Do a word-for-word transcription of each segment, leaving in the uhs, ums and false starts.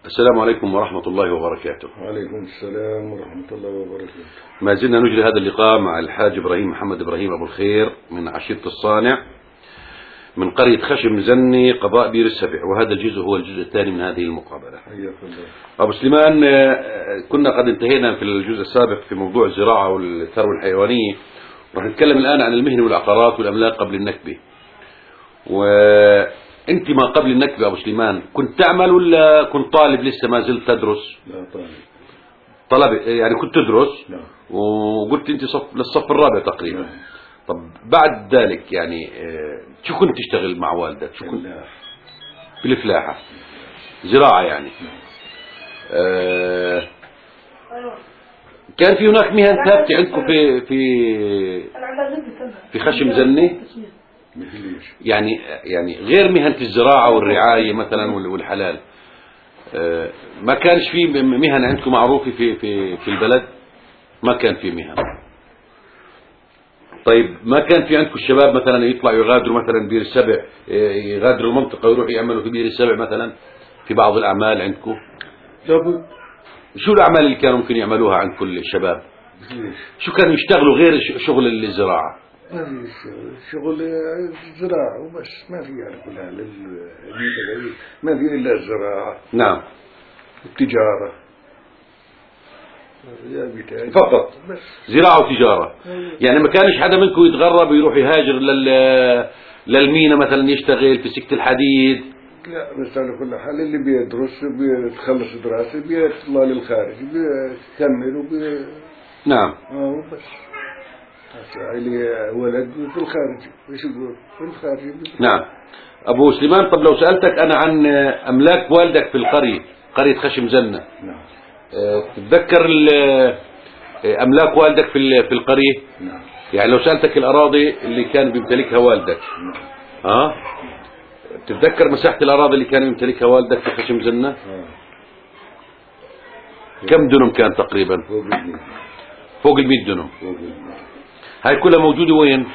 السلام عليكم ورحمة الله وبركاته. وعليكم السلام ورحمة الله وبركاته. ما زلنا نجري هذا اللقاء مع الحاج إبراهيم محمد إبراهيم أبو الخير من عشيرة الصانع من قرية خشم زني قضاء بير السبع، وهذا الجزء هو الجزء الثاني من هذه المقابلة. حياك الله. أبو سليمان، كنا قد انتهينا في الجزء السابق في موضوع الزراعة والثروة الحيوانية، راح نتكلم الآن عن المهن والعقارات والأملاك قبل النكبة. وأنت ما قبل النكبة أبو سليمان كنت تعمل ولا كنت طالب لسه ما زلت تدرس؟ لا طالب. طلب يعني كنت تدرس؟ لا. وقلت أنت صف للصف الرابع تقريبا. لا. طب بعد ذلك يعني شو كنت تشتغل مع والدك؟ شو كنت؟ في الفلاحة، زراعة يعني. آه كان في هناك مهن ثابتة عندكم في في في خشم زني؟ يعني يعني غير مهنة الزراعة والرعاية مثلا والحلال، آه ما كانش في مهن عندكم معروفة في في في البلد؟ ما كان في مهن. طيب ما كان في عندكم الشباب مثلا يطلعوا يغادروا مثلا بير السبع، يغادروا المنطقة ويروحوا يعملوا في بير السبع مثلا في بعض الأعمال عندكم؟ لابد. شو الأعمال اللي كانوا ممكن يعملوها عند كل الشباب؟ شو كانوا يشتغلوا غير شغل الزراعة؟ ما في شغل الزراعة وبس، ما في يعني كلها لل... ما في إلا الزراعة. نعم. التجارة فقط بس. زراعة وتجارة. يعني ما كانش حدا منكم يتغرب ويروح يهاجر لل للمينا مثلا يشتغل في سكة الحديد؟ لا، بس على كل حال اللي بيدرس بيتخلص دراسة بيطلع للخارج بيكمل وبي... نعم. اه بس اللي ولد في الخارج ايش يقول في الخارج. نعم. أبو سليمان، طب لو سألتك أنا عن أملاك والدك في القرية، قرية خشم زنة. نعم. تتذكر أملاك والدك في في القرية؟ نعم. يعني لو سألتك الأراضي اللي كان بيمتلكها والدك. نعم. ها؟ تتذكر مساحة الأراضي اللي كان يمتلكها والدك في خشم زنة؟ آه. كم دنم كان تقريبا؟ فوق المية. فوق المية دنم. فوق المية. هاي كلها موجودة وين؟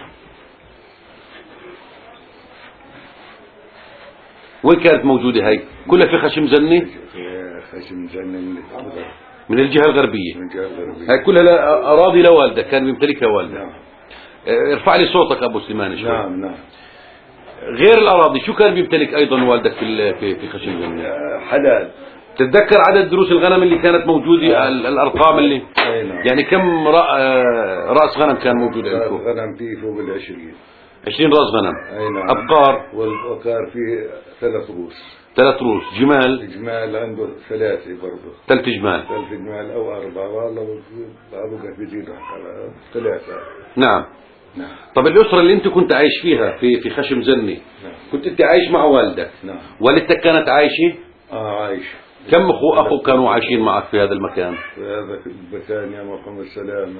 وين كانت موجودة هاي؟ كلها في خشم زنة؟ في خشم زنة من الغرب. من الجهة الغربية. من الجهة الغربية. هاي كلها أراضي لوالدك كان بيمتلكها والدك. نعم. ارفع لي صوتك أبو سليمان شوي. نعم نعم. غير الأراضي شو كان بيمتلك أيضا والدك في في في خشم زنة؟ حلال. تتذكر عدد دروس الغنم اللي كانت موجودة؟ الأرقام اللي يعني كم رأس غنم كان موجود عندكم؟ رأس غنم فيه فوق العشرين. عشرين رأس غنم. نعم. أبقار؟ والبقار فيه ثلاث رؤوس. ثلاث رؤوس. جمال؟ الجمال عنده ثلاثة برضه. ثلاث جمال. ثلاث جمال أو أربعة، والله بعضهم بيزيدوا على ثلاثة. نعم. نعم. طب الأسرة اللي أنت كنت عايش فيها في في خشم زني، نعم. كنت أنت عايش مع والدك؟ نعم. والدتك كانت عايشة؟ آه عايش. كم أخو أخو كانوا عايشين معك في هذا المكان؟ في هذا المكان يا محمد السلام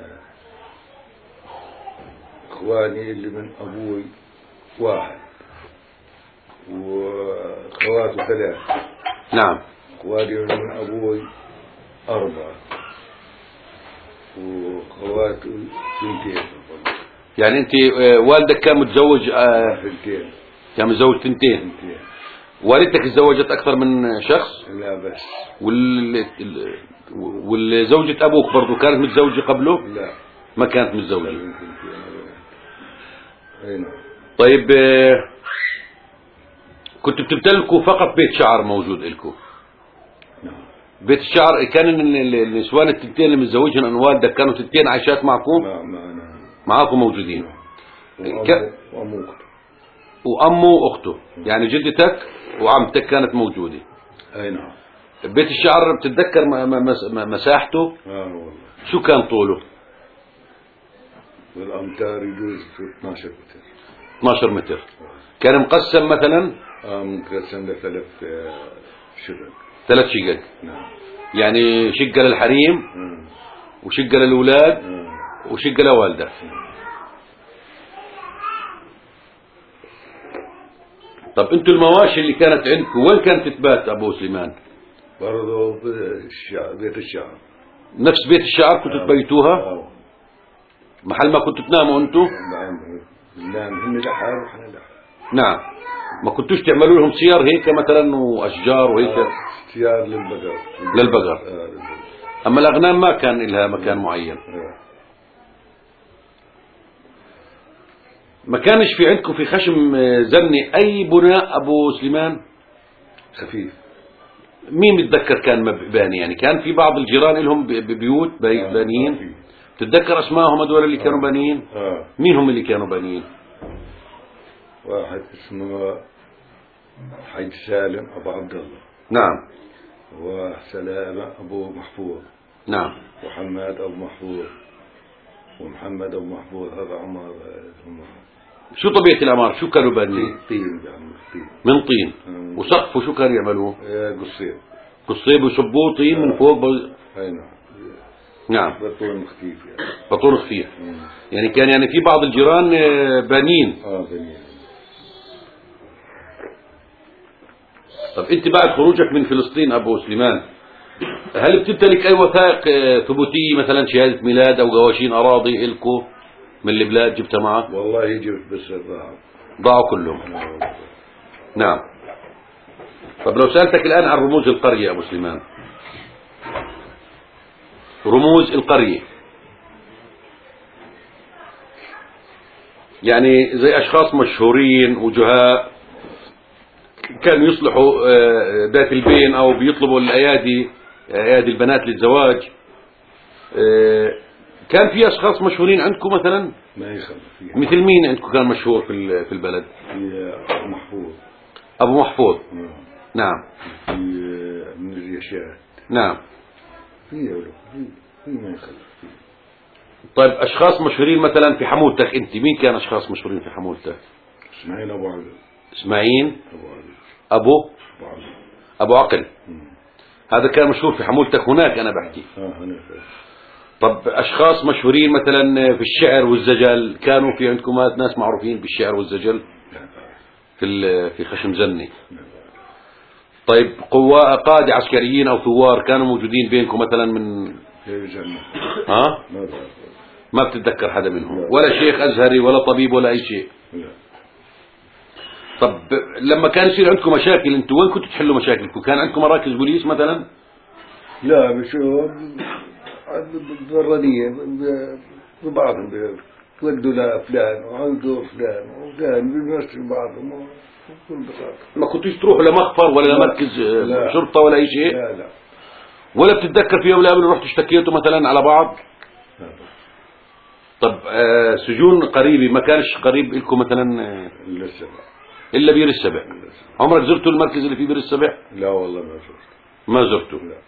إخواني اللي من أبوي واحد وخواته ثلاث. نعم. إخواني من أبوي أربعة وخواته ثنتين. يعني أنت والدك كان متزوج؟ ثنتين. كان متزوج ثنتين. ثنتين. والدتك تزوجت أكثر من شخص؟ لا بس. وال والزوجة أبوك برضو كانت متزوجة قبله؟ لا ما كانت متزوجة. أي نعم. طيب كنت بتمتلكوا فقط بيت شعر موجود لكم؟ نعم. بيت الشعر كان النسوان التنتين اللي متزوجين عن والدك كانوا تنتين عايشات معكم؟ نعم نعم. معاكم موجودين. نعم. ك... وأمه وأخته. وأمه وأخته، يعني جدتك وعمتك كانت موجودة. أي نعم. بيت الشعر بتتذكر مساحته؟ آه والله. شو كان طوله؟ والأمتار يجوز اثناشر متر. اثناشر متر. كان مقسم مثلا؟ آه مقسم لثلاث شقق. ثلاث شقق. نعم. يعني شقة للحريم مم. وشقة للأولاد مم. وشقة لوالدك. طب انتوا المواشي اللي كانت عندكم وين كانت تبات أبو سليمان؟ برضه بيت الشعر. نفس بيت الشعر كنتوا تبيتوها؟ آه. محل ما كنتوا تناموا انتوا؟ نعم. نعم هم لحال وإحنا لحال. نعم. ما كنتوش تعملوا لهم سير هيك مثلا وأشجار وهيك؟ آه. سيار للبقر. للبقر. آه. أما الأغنام ما كان لها مكان معين. آه. ما كانش في عندكم في خشم زني أي بناء أبو سليمان؟ خفيف. مين بتذكر كان باني؟ يعني كان في بعض الجيران لهم بيوت بانيين. تتذكر أسمائهم هذول اللي كانوا بانيين؟ آه. مين هم اللي كانوا بانيين؟ واحد اسمه حي سالم أبو عبد الله. نعم. وسلامة أبو محفوظ. نعم. وحماد أبو محفوظ. ومحمد أبو محفوظ هذا عمر. شو طبيعة العمار؟ شو كانوا بانيين؟ طين يعني طين. من طين. آه. وسقفوا شو كانوا يعملوه؟ قصيب. قصيب ويصبوه طين من فوق. أي نعم. نعم. بطون خفيف يعني. بطون خفيف. يعني كان يعني في بعض الجيران بانيين. اه بانيين. طب انت بعد خروجك من فلسطين ابو سليمان هل بتمتلك اي وثائق ثبوتية مثلا شهادة ميلاد او قواشين اراضي الكو من البلاد جبتها معك؟ والله جبت بس ضاعوا. ضاعوا كلهم. نعم. طب لو سألتك الان عن رموز القرية ابو سليمان، رموز القرية يعني زي اشخاص مشهورين وجهاء كانوا يصلحوا ذات البين او بيطلبوا الايادي ايادي البنات للزواج، كان في اشخاص مشهورين عندكم مثلا؟ ما يخلف فيها. مثل مين عندكم كان مشهور في في البلد؟ في ابو محفوظ. ابو محفوظ. نعم. نعم. في من الرياشات. نعم. في في في ما يخلف فيه. طيب اشخاص مشهورين مثلا في حمولتك انت، مين كان اشخاص مشهورين في حمولتك؟ اسماعيل ابو عقل. اسماعيل ابو عقل. ابو ابو عقل. ابو عقل. مم. هذا كان مشهور في حمولتك هناك انا بحكي. اه هناك. طب اشخاص مشهورين مثلا في الشعر والزجل كانوا في عندكم ناس معروفين بالشعر والزجل؟ في في خشم زني. طيب قوة قادة عسكريين او ثوار كانوا موجودين بينكم مثلا من ها؟ ما بتتذكر حدا منهم؟ ولا شيخ ازهري ولا طبيب ولا اي شيء؟ لا. طب لما كان يصير عندكم مشاكل انتوا وين كنتوا تحلوا مشاكلكم؟ كان عندكم مراكز بوليس مثلا؟ لا بشو بالرنية ببعضهم بيودوا لفلان وعودوا فلان وفلان بيمشوا بعضهم بكل بساطة. ما كنتوش تروحوا لمخفر ولا لمركز لا. شرطة ولا أي شيء؟ لا لا. ولا بتتذكر في يوم من الأيام رحتوا اشتكيتوا مثلا على بعض؟ لا. طب آه سجون قريبة ما كانش قريب لكم مثلا؟ آه إلا السبع. إلا بير السبع. عمرك زرتوا المركز اللي في بير السبع؟ لا والله ما زرت. ما زرتوا؟ لا.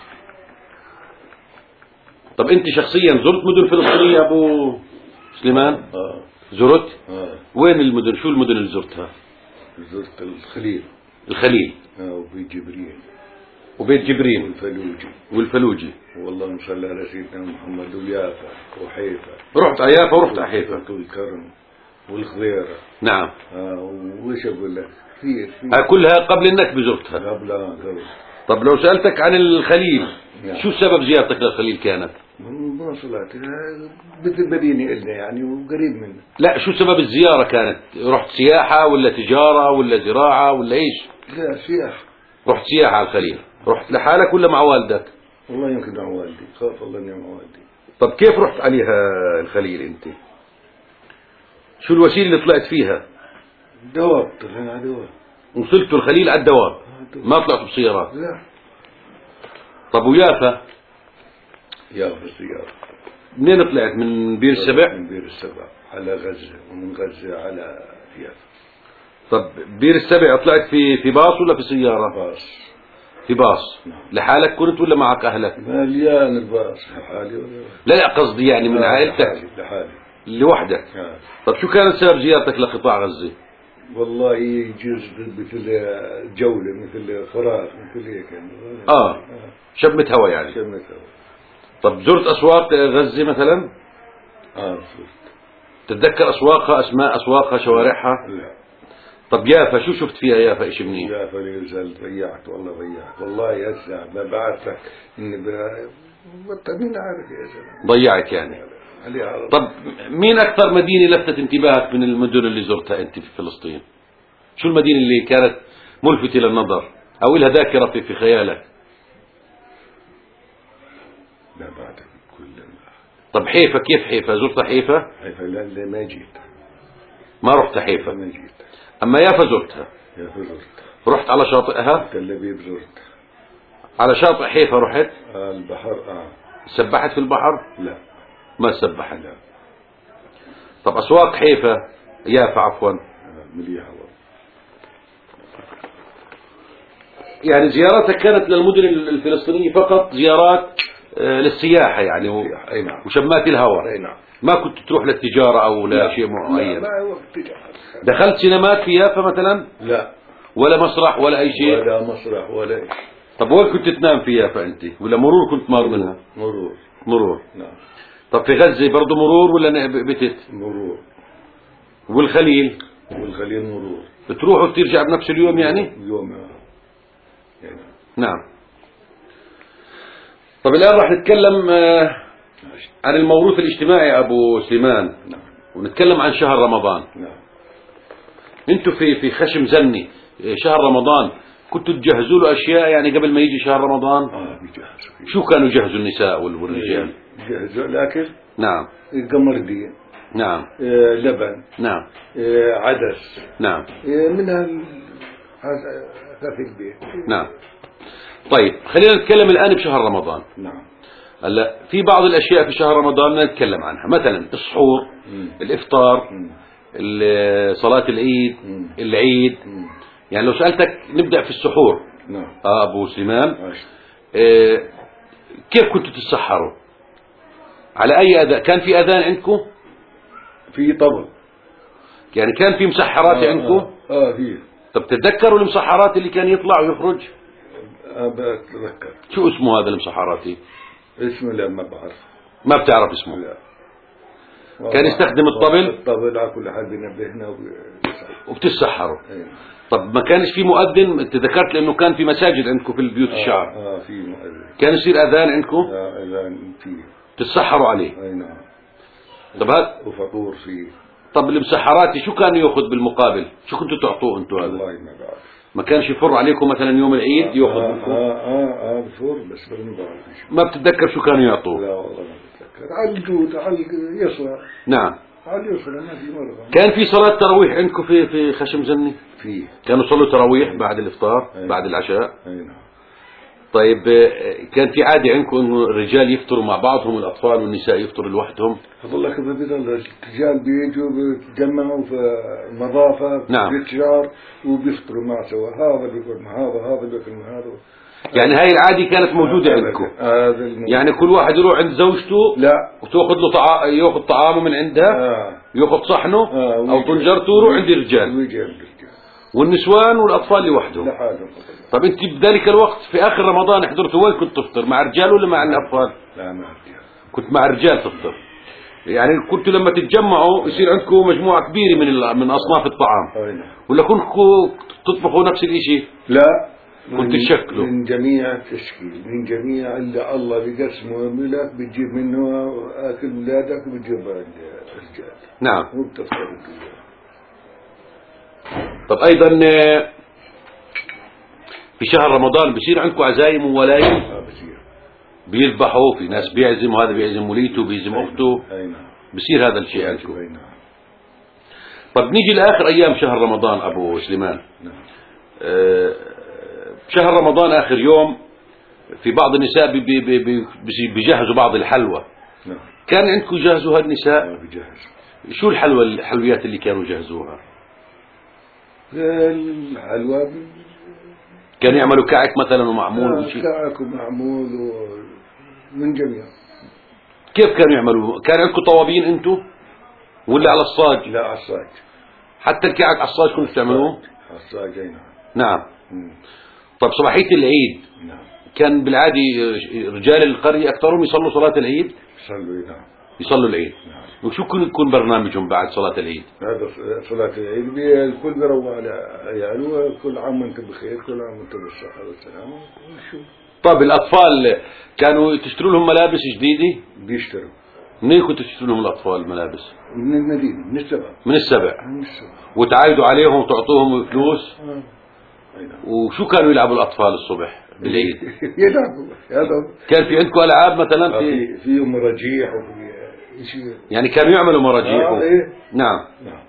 طب أنت شخصيا زرت مدن فلسطينية أبو سليمان؟ آه. زرت؟ آه. وين المدن؟ شو المدن اللي زرتها؟ زرت الخليل. الخليل. آه وبيت جبريل. وبيت جبريل. والفلوجي. والفلوجي. والله صلى على سيدنا محمد واليافا وحيفا. رحت على يافا ورحت على حيفا. والكرم والخضيرة. نعم. آه وش أقول لك؟ كثير كثير. آه كلها قبل النكبة زرتها؟ قبل آه قبل. طب لو سألتك عن الخليل يعني. شو سبب زيارتك للخليل كانت؟ ما صلات مثل مدينة إلنا يعني وقريب منه. لا شو سبب الزيارة كانت؟ رحت سياحة ولا تجارة ولا زراعة ولا ايش؟ لا سياحة. رحت سياحة على الخليل. رحت لحالك ولا مع والدك؟ والله يمكن مع والدي، خاف الله اني مع والدي. طب كيف رحت عليها الخليل انت؟ شو الوسيلة اللي طلعت فيها؟ دواب، طلعنا على دواب. وصلتوا الخليل على الدواب؟ ما طلعتوا بسيارات؟ لا. طب ويافا؟ يافا بالسيارة. منين طلعت؟ من بير السبع؟ من بير السبع على غزة ومن غزة على يافا. طب بير السبع طلعت في في باص ولا في سيارة؟ باص. في باص. نعم. لحالك كنت ولا معك أهلك؟ مليان الباص لحالي ولا لا لا قصدي يعني من عائلتك. لحالي لحالي. لوحدك. آه. طب شو كان سبب زيارتك لقطاع غزة؟ والله يجوز مثل جولة مثل فراغ مثل هيك يعني. اه شمة هوا يعني. شمة هوا. طب زرت أسواق غزة مثلا؟ اه زرت. تتذكر أسواقها، أسماء أسواقها، شوارعها؟ لا. طب يافا شو شفت فيها يافا إشي منيح؟ يافا يزال ضيعت والله ضيعت والله يا سلام ما بعرف لك إني مين عارف يا زلمة. ضيعت يعني. طب مين أكثر مدينة لفتت انتباهك من المدن اللي زرتها أنت في فلسطين؟ شو المدينة اللي كانت ملفتة للنظر؟ أو لها ذاكرة في, في خيالك؟ لا بعد كل. طب حيفا، كيف حيفا؟ زرت حيفا؟ حيفا لا ما جيت. ما رحت حيفا؟ ما جيت. أما يافا زرتها؟ يافا زرت. رحت على شاطئها؟ تل أبيب زرت. على شاطئ حيفا رحت؟ آه البحر اه. سبحت في البحر؟ لا ما سبحت. لا. طب أسواق حيفا يافا عفوا آه مليحة والله. يعني زياراتك كانت للمدن الفلسطينية فقط زيارات آه للسياحة يعني و... أي نعم. وشمات الهواء. أي نعم. ما كنت تروح للتجارة أو لشيء معين؟ لا ما وقت تجارة. دخلت سينمات في يافا مثلا؟ لا. ولا مسرح ولا أي شيء؟ ولا مسرح ولا شيء. طب وين كنت تنام في يافا أنت؟ ولا مرور كنت مار منها؟ مرور. مرور. نعم. طب في غزة برضه مرور ولا بتت؟ مرور. والخليل؟ والخليل مرور. بتروح وبترجع بنفس اليوم يعني؟ يوم يعني. نعم. طب الآن راح نتكلم عن الموروث الاجتماعي أبو سليمان. نعم. ونتكلم عن شهر رمضان. نعم. انتوا في في خشم زني شهر رمضان كنتوا تجهزوا له أشياء يعني قبل ما يجي شهر رمضان؟ اه بيجهزوا. شو كانوا يجهزوا النساء والرجال؟ يجهزوا الأكل. نعم. قمردين. نعم. آه لبن. نعم. آه عدس. نعم. آه منها هذا في البيت. نعم. طيب خلينا نتكلم الآن بشهر رمضان. نعم. هلا في بعض الأشياء في شهر رمضان نتكلم عنها، مثلا السحور، مم. الإفطار، مم. صلاة العيد، مم. العيد. مم. يعني لو سألتك نبدأ في السحور. نعم. آه أبو سليمان، عاش. آه كيف كنتوا تتسحروا؟ على أي أذان؟ كان في أذان عندكم؟ في طبل. يعني كان في مسحرات آه عندكم؟ اه, آه في. طب تتذكروا المسحرات اللي كان يطلع ويخرج؟ آه بتذكر. شو اسمه هذا المسحراتي؟ اسمه لا ما بعرف. ما بتعرف اسمه؟ لا. كان يستخدم الطبل؟ الطبل على كل حال بينبهنا وبتسحروا. ايه. طب ما كانش في مؤذن؟ انت ذكرت لانه كان في مساجد عندكم في البيوت الشعب. اه, آه في مؤذن. كان يصير اذان عندكم؟ اه اذان فيه. تتسحروا عليه؟ اي نعم. طب هذا وفطور فيه. طب المسحراتي شو كان ياخذ بالمقابل؟ شو كنتوا تعطوه انتم هذا؟ والله ما بعرف. ما كانش يفر عليكم مثلا يوم العيد ياخذ آه منكم؟ اه اه اه بفور بس ما بعرف. ما بتتذكر شو كانوا يعطوه؟ لا والله ما بتذكر. على الجود على اليسرى. نعم. على اليسرى ما في مرة. كان في صلاة تراويح عندكم في في خشم زني؟ فيه. كانوا يصلوا تراويح بعد الافطار؟ أي. بعد العشاء؟ اي نعم. طيب كان في عادة عندكم انه الرجال يفطروا مع بعضهم والاطفال والنساء يفطروا لوحدهم؟ والله كيف بيضل الرجال بيجوا بيتجمعوا في مضافة نعم. في الشجار وبيفطروا مع سوا، هذا بياكل مع هذا هذا بياكل مع هذا. يعني هاي العادة كانت موجودة عندكم؟ هذا الموجود. يعني كل واحد يروح عند زوجته لا وتاخذ له طعام، ياخذ طعامه من عندها، آه. ياخذ صحنه آه. او طنجرته ويروح عند الرجال، ويجي عند الرجال والنسوان والاطفال لوحدهم. لحالهم. طب انت بذلك الوقت في اخر رمضان حضرتوا وين كنت تفطر؟ مع رجال ولا مع الاطفال؟ لا مع الرجال. كنت مع الرجال تفطر. يعني كنتوا لما تتجمعوا يصير عندكم مجموعة كبيرة من من اصناف الطعام. أينا. ولا كنتوا تطبخوا نفس الشيء؟ لا كنت تشكلوا من جميع التشكيل، من جميع اللي الله بقسمه لك بتجيب منه اكل اولادك وبتجيب الرجال. نعم. وبتفطر. طب ايضا في شهر رمضان بصير عندكم عزايم وولايم؟ اه بصير. بيذبحوا، في ناس بيعزموا، هذا بيعزم وليته بيعزم اخته. اي نعم. بصير هذا الشيء عندكم. اي نعم. طب نيجي لاخر ايام شهر رمضان ابو سليمان. نعم. أه شهر رمضان اخر يوم في بعض النساء بي بي بي بيجهزوا بعض الحلوى. نعم. كان عندكم يجهزوا هالنساء؟ اه بجهز. شو الحلوى الحلويات اللي كانوا يجهزوها؟ الحلوى كانوا يعملوا كعك مثلا ومعمول آه وشيء؟ كعك ومعمول ومن جميع. كيف كانوا يعملوا؟ كان عندكم طوابين انتم ولا على الصاج؟ لا على الصاج. حتى الكعك على الصاج كنتوا تعملوه؟ على الصاج. اي نعم. نعم. مم. طب صباحية العيد نعم. كان بالعادي رجال القرية أكثرهم يصلوا صلاة العيد؟ صلوا. نعم. يصلوا العيد. نعم. وشو كن يكون برنامجهم بعد صلاة العيد؟ هذا صلاة العيد بي- الكل بيروح على عياله، كل عام وانت بخير، كل عام وانت بالصحة والسلامة. وشو طب الأطفال كانوا تشتروا لهم ملابس جديدة؟ بيشتروا منين كنتوا تشتروا لهم الأطفال ملابس؟ من المدينة، من السبع. من السبع. من السبع. وتعايدوا عليهم وتعطوهم فلوس؟ آه. وشو كانوا يلعبوا الأطفال الصبح بالعيد؟ يلعبوا هذا. كان في عندكم ألعاب مثلا؟ في في مراجيح وفي شيء يعني كانوا يعملوا مراجيح. آه إيه؟ نعم. نعم.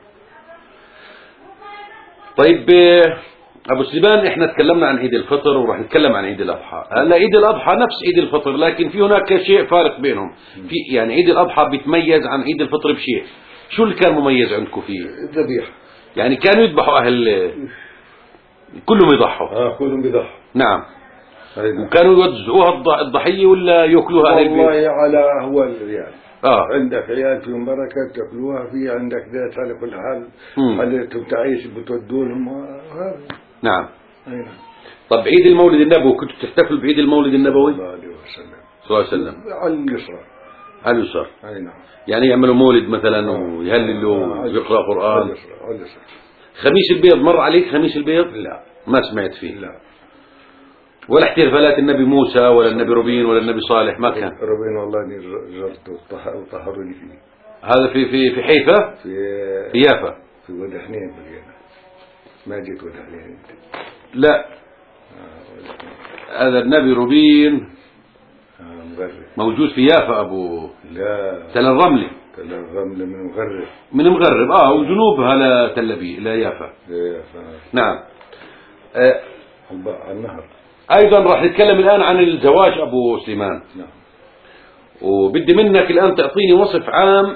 طيب أبو سليمان، إحنا تكلمنا عن عيد الفطر وراح نتكلم عن عيد الأضحى. هلا عيد الأضحى نفس عيد الفطر، لكن في هناك شيء فارق بينهم. في يعني عيد الأضحى بيتميز عن عيد الفطر بشيء. شو اللي كان مميز عندكم فيه؟ الذبيحة. يعني كانوا يذبحوا أهل، كلهم يضحوا. آه كلهم بيضحوا. نعم. أيوة. وكانوا يوزعوها الضحية ولا يأكلوها أهل البيت؟ والله على هو الريال. آه. عندك عيال فيهم بركة تاكلوها، في عندك ذات على كل حال حالتهم تعيش بتودونهم وهذا. نعم. أي نعم. طب عيد المولد النبوي كنتوا تحتفلوا بعيد المولد النبوي؟ صلى الله عليه وسلم. صلى الله عليه وسلم. على اليسرى. على اليسار. أي نعم. يعني يعملوا مولد مثلا ويهللوا ويقرأوا قرآن. على اليسرى. على اليسرى. خميس البيض مر عليك خميس البيض؟ لا. ما سمعت فيه. لا. ولا احتفالات النبي موسى ولا النبي روبين ولا النبي صالح ما كان؟ روبين والله اني زرته وطهروني فيه. هذا في في في حيفا؟ في في يافا. في ود حنين بالينا. ما جيت ود حنين انت. لا. آه هذا النبي روبين آه مغرب. موجود في يافا ابو. لا. تل الرملي. تل الرملي من مغرب. من مغرب اه وجنوبها لا تل ابيب لا يافا. يافا. نعم. آه على النهر. أيضا راح نتكلم الآن عن الزواج أبو سليمان. نعم. وبدي منك الآن تعطيني وصف عام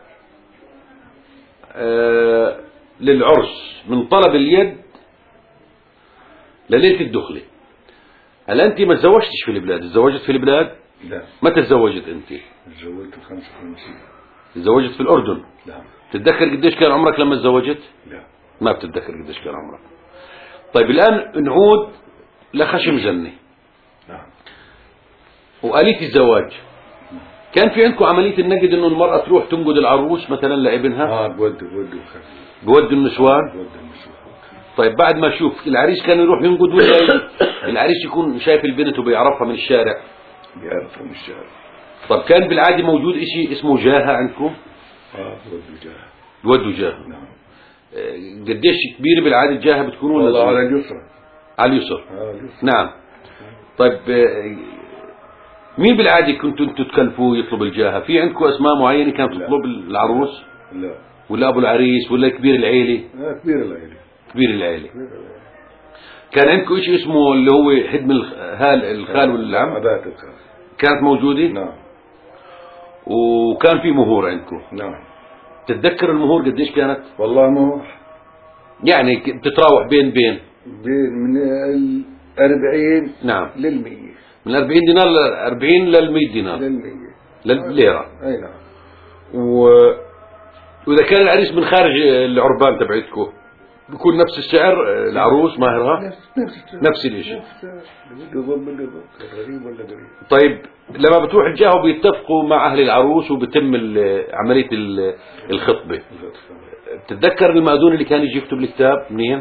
آه للعرس من طلب اليد لليلة الدخلة. هل أنت ما تزوجتش في البلاد؟ تزوجت في البلاد؟ لا. متى تزوجت أنت؟ تزوجت خمسة وخمسين. تزوجت في الأردن؟ نعم. تتذكر قديش كان عمرك لما تزوجت؟ لا. ما بتتذكر قديش كان عمرك. طيب الآن نعود لخشم زنة. نعم. وآلية الزواج. كان في عندكم عملية النقد انه المرأة تروح تنقد العروس مثلا لابنها؟ اه بودوا بودوا بودوا النسوان؟ بودوا النسوان. طيب بعد ما اشوف العريس كان يروح ينقد ولا العريس يكون شايف البنت وبيعرفها من الشارع؟ بيعرفها من الشارع. طب كان بالعادة موجود اشي اسمه جاهة عندكم؟ اه بودوا جاهة. بودوا جاهة. نعم. قديش كبيرة بالعادة الجاهة بتكون ولا؟ والله على اليسرى. على اليسر. على اليسر. نعم. طيب مين بالعادة كنتوا انتوا تكلفوه يطلب الجاهة؟ في عندكم اسماء معينة كانت تطلب العروس؟ لا. ولا ابو العريس ولا كبير العيلة؟ لا كبير العيلة. كبير العيلة. كان عندكم شيء اسمه اللي هو حدم الخال الخال والعم؟ عادات الخال. كانت موجودة؟ نعم. وكان في مهور عندكم؟ نعم. تتذكر المهور قديش كانت؟ والله مهور يعني بتتراوح بين بين بين من الأربعين نعم للمية. من أربعين دينار لأربعين للمية دينار للمية للليرة. أي نعم. و... وإذا كان العريس من خارج العربان تبعتكم بيكون نفس السعر العروس ماهرها؟ نفس نفس نفس الشيء. بالضبط بالضبط. غريب ولا غريب. طيب لما بتروح الجاهة بيتفقوا مع أهل العروس وبتم عملية الخطبة. تتذكر المأذون اللي كان يجي يكتب الكتاب منين؟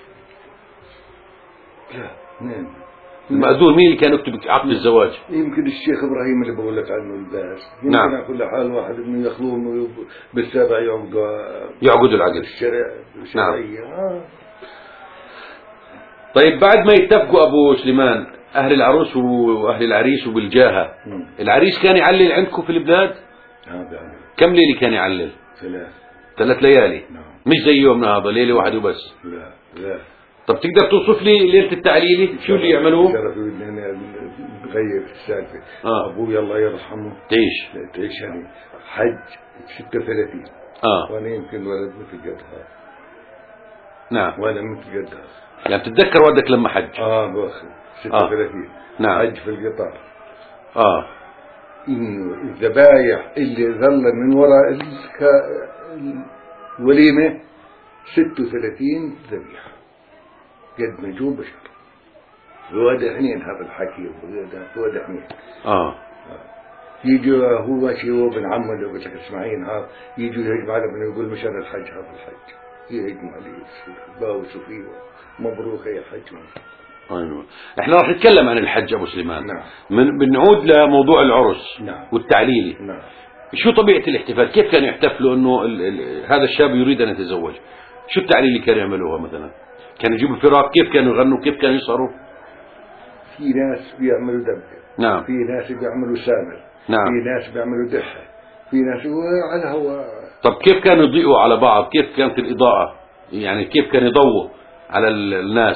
لا منين؟ المأذون مين اللي كان يكتب عقد الزواج؟ يمكن الشيخ إبراهيم اللي بقول لك عنه الباس. يمكن نعم. على كل حال واحد إنه ياخذوهم بالسابع يعقدوا يعقدوا العقد. الشرع الشرعية. نعم. آه. طيب بعد ما يتفقوا أبو سليمان أهل العروس وأهل العريس وبالجاهة، العريس كان يعلل عندكم في البلاد؟ اه بيعلل. كم ليلة كان يعلل؟ ثلاث. ثلاث ليالي. نعم. مش زي يومنا هذا ليلة واحدة وبس. لا لا. طب تقدر توصف لي ليلة التعليلة شو اللي يعملوه؟ شرفوا نغير السالفة. آه. أبوي الله يرحمه تعيش تعيش يعني حج ستة وثلاثين. آه. وأنا يمكن ولد مثل قدها. نعم. وأنا مثل قدها. يعني بتتذكر والدك لما حج؟ آه بأخي ستة وثلاثين. آه. نعم. حج في القطار. آه. إنه الذبايح اللي ظل من وراء الك... الوليمة ستة وثلاثين ذبيحة. قد ما يجوب بشر. وهذا حنين هذا الحكي وهذا حنين. آه. يجوا هو ماشي هو بن عمه اللي قلت لك اسماعيل هذا يجوا يهجم على ابنه يقول مشان الحج هذا الحج يهجموا عليه باوسوا فيه مبروك يا حج. أيوة. احنا راح نتكلم عن الحج أبو سليمان. نعم. من بنعود لموضوع العرس. نعم. والتعليلي. نعم. شو شو طبيعة الاحتفال؟ كيف كانوا يحتفلوا انه ال ال هذا الشاب يريد ان يتزوج؟ شو التعليل اللي كانوا يعملوها مثلا؟ كانوا يجيبوا الفراق، كيف كانوا يغنوا، كيف كانوا يسهروا؟ في ناس بيعملوا دبة، نعم. في ناس بيعملوا سامر، نعم. في ناس بيعملوا دحة، في ناس على الهواء. طب كيف كانوا يضيئوا على بعض؟ كيف كانت الإضاءة؟ يعني كيف كانوا يضووا على الناس؟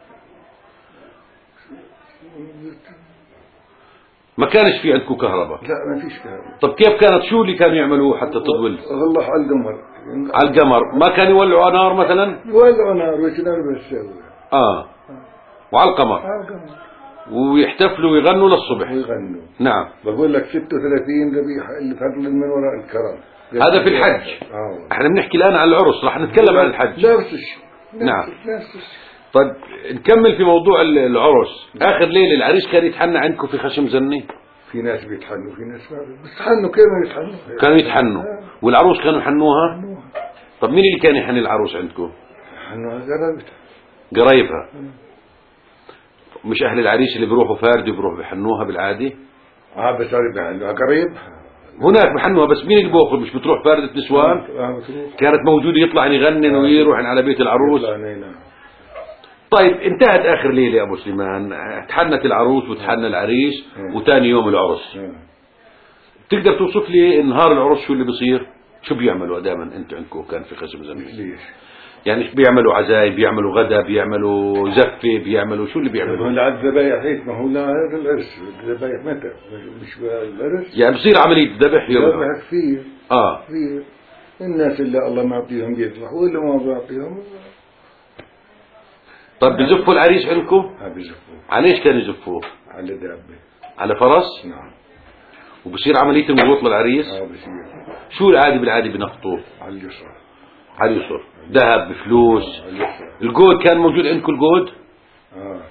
ما كانش في عندكم كهرباء؟ لا ما فيش كهرباء. طب كيف كانت، شو اللي كانوا يعملوه حتى تضوي؟ والله على القمر. على القمر. ما كانوا يولعوا نار مثلا؟ يولعوا نار ويتنار بس. اه وعلى القمر. على القمر. ويحتفلوا ويغنوا للصبح. ويغنوا. نعم. بقول لك ستة وثلاثين ذبيحة اللي فضل من وراء الكرم. هذا في الحج. آه. احنا بنحكي الآن عن العرس، راح نتكلم عن الحج. نفس الشيء. نعم. نفس الشيء. طيب نكمل في موضوع العرس. آخر ليلة العريس كان يتحنى عندكم في خشم زني؟ في ناس بيتحنوا، في ناس ما بيتحنوا. كيف ما يتحنوا؟ كانوا يتحنوا. آه. والعروس كانوا يحنوها؟ يتحنوها. طب مين اللي كان يحني العروس عندكم؟ يتحنوها قرابتها. قرايبها. مش أهل العريس اللي بيروحوا فارد وبيروحوا بيحنوها بالعادة؟ اه بس هذا بيحنوها قريبها. هناك بحنوها، بس مين اللي بياخذ؟ مش بتروح فاردة نسوان؟ آه بتروح. كانت موجودة، يطلع يغنن ويروح على بيت العروس. طيب انتهت آخر ليلة يا أبو سليمان، تحنت العروس وتحنى العريس وتاني يوم العرس. تقدر توصف لي نهار العرس شو اللي بيصير؟ شو بيعملوا دائما انتوا عندكم كان في خشم زني؟ ليش؟ يعني بيعملوا عزايم، بيعملوا غدا، بيعملوا زفة، بيعملوا شو اللي بيعملوا؟ هلا الذبايح هيك، ما هو لا هذا العرس، الذبايح متى؟ مش العرس؟ يعني بصير عملية ذبح يوم ذبح كثير. اه كثير. الناس اللي الله معطيهم بيذبحوا واللي ما بيعطيهم. طب بزفوا العريس عندكم؟ اه بزفوه. على ايش كانوا يزفوه؟ على دابة. على فرس؟ نعم. وبصير عملية المغوط للعريس؟ اه بصير. شو العادي بالعادي بنخطوه؟ على اليسار. على اليسر. ذهب، بفلوس. على اليسار. الجود كان موجود عندكم الجود؟ اه.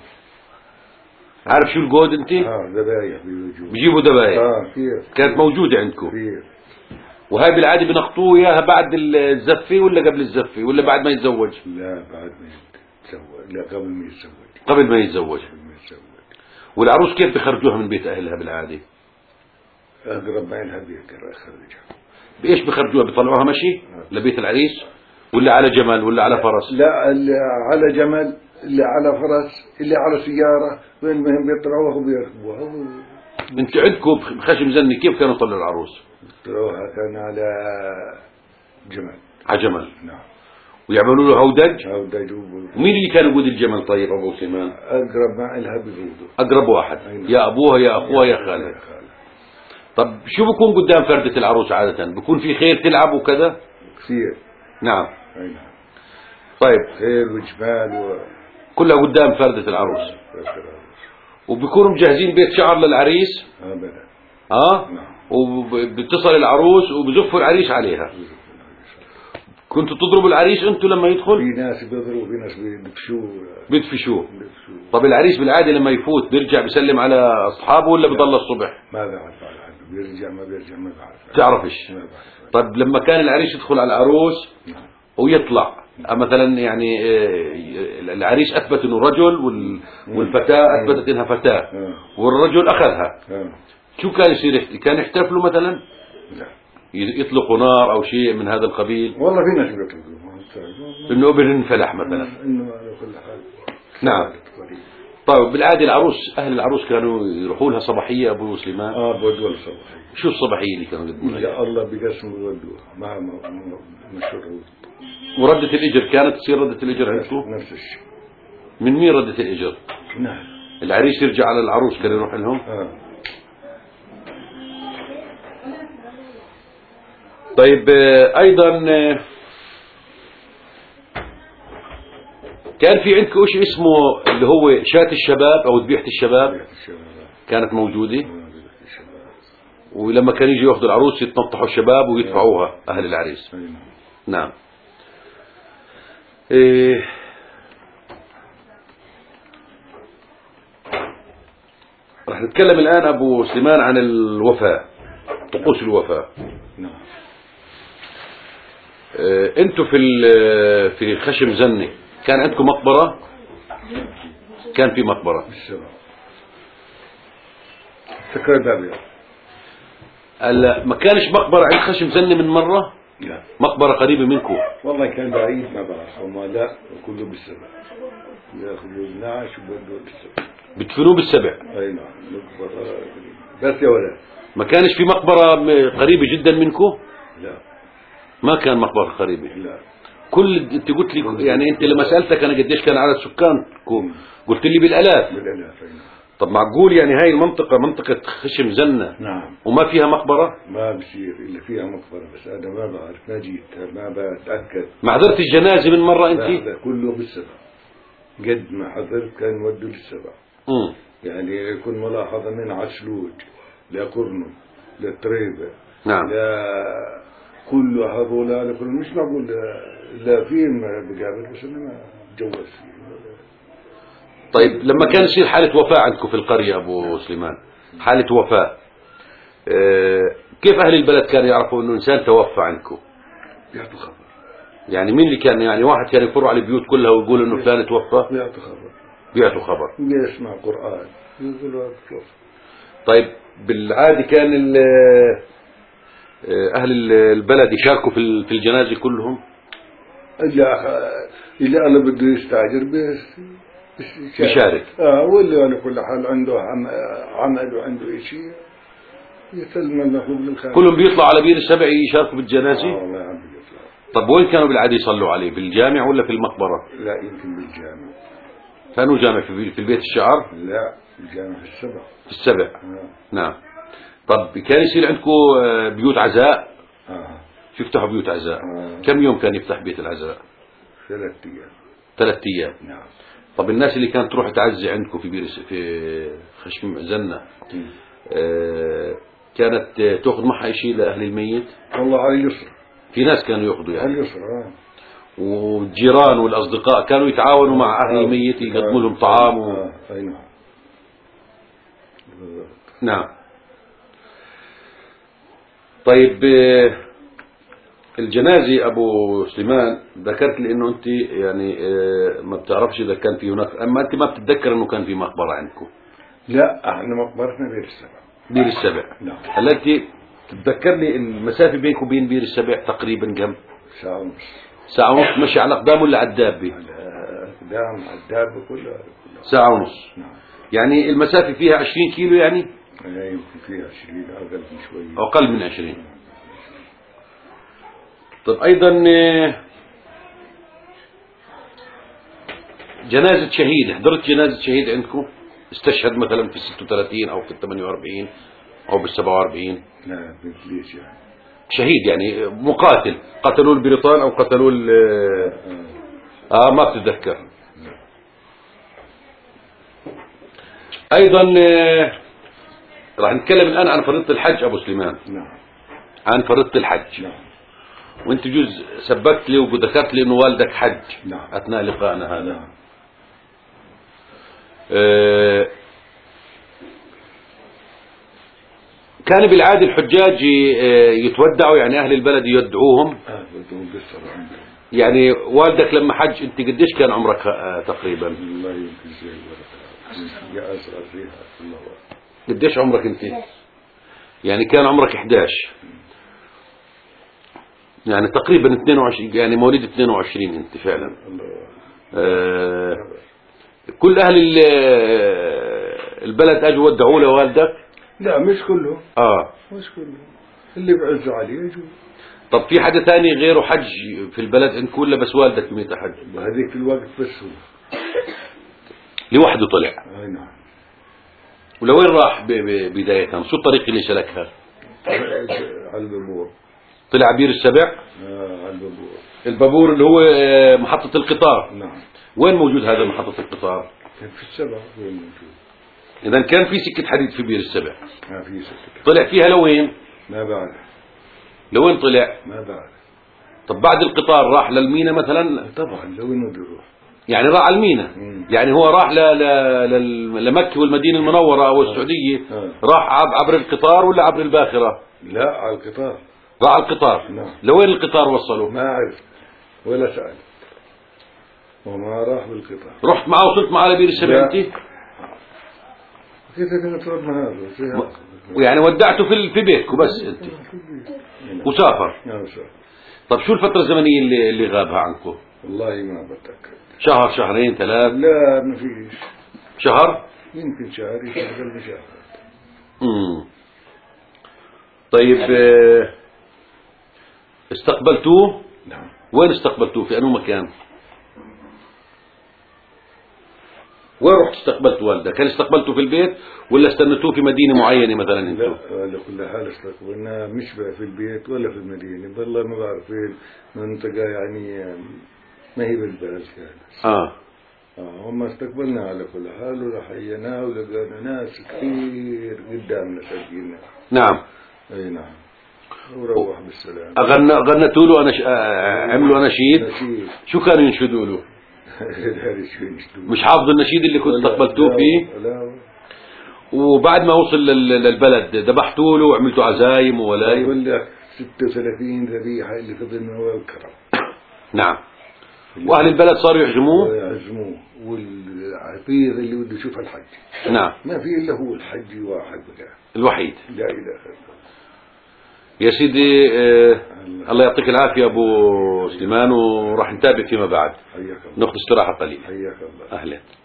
عارف شو الجود انت؟ اه ذبايح بيجوا. بيجيبوا ذبايح. اه كيف؟ كانت موجودة عندكم. كثير. وهاي بالعادة بنخطوه اياها بعد الزفة ولا قبل الزفة ولا بعد ما يتزوج؟ لا بعد ما يتزوج، لا قبل ما يتزوج. قبل ما يتزوج. قبل ما يتزوج. والعروس كيف بخرجوها من بيت اهلها بالعادة؟ اقرب ما لها بيت خرجها. بايش بخرجوها؟ بيطلعوها مشي لبيت العريس ولا على جمل ولا على فرس؟ لا اللي على جمل، اللي على فرس، اللي على سيارة، وين ما هم بيطلعوها وبيركبوها. انتوا عندكم بخشم زني كيف كانوا يطلعوا العروس؟ بيطلعوها كان على جمل. على جمل. نعم. ويعملوا له هودج؟ هودج. ومين اللي كان يقود الجمل طيب ابو سليمان؟ اقرب ما لها بيقودوا. اقرب واحد. يا ابوها يا اخوها يا خالها. طب شو بكون قدام فردة العروس عادة؟ بكون في خيل تلعب وكذا؟ كثير. نعم. اي نعم. طيب. خيل وجمال و كلها قدام فردة العروس. وبيكونوا مجهزين بيت شعر للعريس؟ ابدا. اه؟ نعم. وبتصل العروس وبزفوا العريس عليها. كنتوا تضربوا العريس انتوا لما يدخل؟ في ناس بيضربوا، في ناس بيدفشوه. بيدفشوه. طب العريس بالعاده لما يفوت بيرجع بيسلم على اصحابه ولا بضل الصبح؟ ما بعرف على حد بيرجع ما بيرجع ما بعرف. تعرفش؟ ما بعرف. طب لما كان العريس يدخل على العروس ويطلع مثلا، يعني العريس اثبت انه رجل والفتاه اثبتت انها فتاه والرجل اخذها، شو كان يصير؟ كان يحتفلوا مثلا؟ لا. يطلقوا نار او شيء من هذا القبيل؟ والله في ناس بيطلقوا انه ابن انفلح مثلا. انه على كل حال. نعم. طيب بالعاده العروس، اهل العروس كانوا يروحوا لها صباحيه ابو سليمان؟ اه بودوا الصباحيه. شو الصباحيه اللي كانوا يقدموها؟ يا الله بقسموا بودوها ما مشروط. وردة الاجر كانت تصير ردة الاجر عندكم؟ نفس الشيء. من مين ردة الاجر؟ نعم. العريس يرجع على العروس كان يروح لهم؟ اه. طيب ايضا كان في عندكم شيء اسمه اللي هو شاة الشباب او ذبيحة الشباب؟ كانت موجودة؟ ولما كانوا يجوا ياخذوا العروس يتنطحوا الشباب ويدفعوها اهل العريس. نعم. إيه رح نتكلم الان ابو سليمان عن الوفاة، طقوس الوفاة. نعم. إيه انتوا في في خشم زني كان عندكم مقبرة؟ كان في مقبرة. سكر دابية. هلا ما كانش مقبرة عند خشم زني من مرة؟ لا. مقبرة قريبة منكم؟ والله كان بعيد ما بعرف وما لا وكله بالسبع، ياخذوا النعش وبدوا بالسبع. بتدفنوه بالسبع؟ اي نعم مقبرة بس يا ولد. ما كانش في مقبرة قريبة جدا منكم؟ لا ما كان مقبرة قريبة. لا. كل انت قلت لي يعني انت لما سالتك انا قديش كان عدد سكانكم قلت لي بالالاف. بالالاف اي نعم. طب معقول يعني هاي المنطقة منطقة خشم زنة نعم وما فيها مقبرة؟ ما بصير الا فيها مقبرة بس انا ما بعرف ما جيت ما بتاكد. ما حضرت الجنازة من مرة انت؟ لا كله بالسبع، قد ما حضرت كان ودوا للسبع. امم يعني يكون ملاحظة من عسلوج لقرنم للطريبة. نعم. لا كل هذول كل مش معقول لا فيهم بقابل بس انا ما بتجوز فيه. طيب لما كان يصير حالة وفاة عندكم في القرية أبو سليمان، حالة وفاة، اه كيف أهل البلد كانوا يعرفوا إنه إنسان توفى عندكم؟ بيعطوا خبر. يعني مين اللي كان يعني واحد كان يفر على البيوت كلها ويقول إنه فلان توفى؟ بيعطوا خبر. بيعطوا خبر. بيسمع قرآن يقولوا توفى. طيب بالعادة كان أهل البلد يشاركوا في في الجنازة كلهم؟ إلا إلا أنا بده يستأجر بس يشارك. اه واللي على كل حال عنده عمل وعنده شيء يسلم المخلوق للخارج. كلهم بيطلعوا على بير السبع يشاركوا بالجنازة؟ اه والله عم بيطلع. طب وين كانوا بالعادة يصلوا عليه؟ بالجامع ولا في المقبرة؟ لا يمكن بالجامع. كانوا جامع في في البيت الشعر؟ لا الجامع في السبع. في السبع. آه. نعم. طب كان يصير عندكم بيوت عزاء؟ اه يفتحوا بيوت عزاء. آه. كم يوم كان يفتح بيت العزاء؟ ثلاث ايام. ثلاث ايام. نعم. طب الناس اللي كانت تروح تعزي عندكم في بيرس في خشم زنة آه كانت تاخذ معها شيء لاهل الميت؟ والله على اليسر. في ناس كانوا ياخذوا على يعني. اليسر اه. والجيران والاصدقاء كانوا يتعاونوا مع اهل الميت يقدموا لهم طعام و... آه. اي نعم. نعم. طيب الجنازة أبو سليمان ذكرت لي إنه أنت يعني ما بتعرفش إذا كان في هناك، أما أنت ما بتتذكر إنه كان في مقبرة عندكم؟ لا احنا مقبرتنا بير السبع. بير السبع. نعم. هلا أنت تتذكر لي المسافة بينك وبين بير السبع تقريبا كم؟ ساعة ونص. ساعة ونص مشي على الأقدام ولا على الدابة؟ على الأقدام على الدابة كلها. ساعة ونص. نعم. يعني المسافة فيها عشرين كيلو يعني؟ يعني يمكن فيها عشرين أقل من شوية. أقل من عشرين. طب أيضا جنازة شهيد، حضرت جنازة شهيد عندكم؟ استشهد مثلا في الستة وثلاثين أو في الثمانية وأربعين أو بالسبعة وأربعين؟ لا ليش يعني؟ شهيد يعني مقاتل، قتلوا البريطان أو قتلوا ال آه ما بتتذكر. أيضا راح نتكلم الآن عن فريضة الحج أبو سليمان. نعم. عن فريضة الحج. نعم. وانت جزء سبقت لي وذكرت لي انه والدك حج. نعم. اثناء لقائنا هذا. نعم. آه كان بالعاده الحجاج يتودعوا يعني اهل البلد يودعوهم. اه بدهم قصة عندهم. يعني والدك لما حج انت قديش كان عمرك آه تقريبا؟ الله يمكن زي ورقة يا اصغر فيها الله. قديش عمرك انت؟ يعني كان عمرك إحدى عشر. يعني تقريبا اثنين وعشرين، يعني مواليد اثنين وعشرين انت فعلا. آه كل اهل البلد اجوا ودعوا لوالدك؟ لا مش كله. اه مش كله، اللي بعزوا عليه يجوا. طب في حدا ثاني غيره حج في البلد عندكم ولا بس والدك ميت حج؟ بهذيك الوقت بس هو لوحده طلع. اي نعم. ولوين راح بداية؟ شو الطريق اللي سلكها؟ على البابور. طلع بير السبع؟ آه على البابور. البابور اللي هو محطة القطار. نعم. وين موجود هذا محطة القطار؟ كان في السبع وين موجود. إذا كان في سكة حديد في بير السبع. ما في سكة. طلع فيها لوين؟ ما بعرف. لوين طلع؟ ما بعرف. طب بعد القطار راح للمينا مثلا؟ طبعا لوين ما بيروح. يعني راح على المينا. مم. يعني هو راح ل... ل... لمكة والمدينة المنورة أو السعودية. آه. راح عبر القطار ولا عبر الباخرة؟ لا على القطار. راح على القطار. نعم. لوين القطار وصلوا؟ ما أعرف ولا سأل وما راح بالقطار. رحت معه وصلت معه لبير السبع انت؟ كيف كانت ربنا هذا؟ ويعني ودعته في في بيتكم بس انت؟ وسافر. نعم سافر. طب شو الفترة الزمنية اللي اللي غابها عنكم؟ والله ما بتأكد. شهر، شهرين، ثلاث؟ لا ما فيش. شهر؟ يمكن شهر، يمكن أقل من شهر. امم طيب آه، استقبلتوه؟ نعم. وين استقبلتوه؟ في أنه مكان؟ وين رحت استقبلت والدك؟ كان استقبلته في البيت ولا استنتوه في مدينة معينة مثلا انتم؟ لا على كل حال استقبلناه مش بقى في البيت ولا في المدينة، والله ما بعرف فين منطقة يعني ما هي بالبلد كانت. اه اه هم استقبلنا على كل حال ورحيناه ولقينا ناس كثير قدامنا سجلنا. نعم. اي نعم. وروح بالسلام. أغنى غنتوا له أنش... آه، عملوا أناشيد؟ نشيد. شو كانوا ينشدوا له؟ مش حافظ النشيد اللي كنت استقبلتوه فيه؟ لا. وبعد ما وصل لل- للبلد ذبحتوا له وعملتوا عزايم وولايم؟ بقول لك ستة وثلاثين ذبيحة اللي فضلنا هو الكرم. نعم. وأهل البلد صاروا يعزموه؟ يعزموه، والحفيظ اللي بده يشوف الحج. نعم. ما في إلا هو الحج واحد بقى. الوحيد. لا إله إلا الله. يا سيدي آه الله. الله يعطيك العافية أبو سليمان، وراح نتابع فيما بعد. حياك الله. ناخذ استراحة قليلة. حياك الله. أهلا.